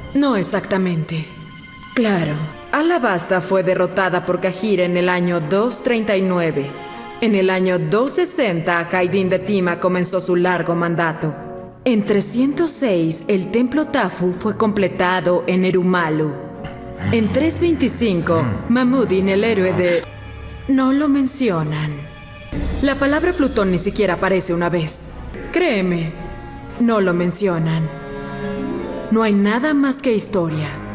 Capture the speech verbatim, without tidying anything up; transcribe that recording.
No exactamente. Claro, Alabasta fue derrotada por Kajira en el año doscientos treinta y nueve. En el año doscientos sesenta, Haydn de Tima comenzó su largo mandato. En trescientos seis, el templo Tafu fue completado en Erumalu. En trescientos veinticinco, Mahmudin, el héroe de... No lo mencionan. La palabra Plutón ni siquiera aparece una vez. Créeme, no lo mencionan. No hay nada más que historia.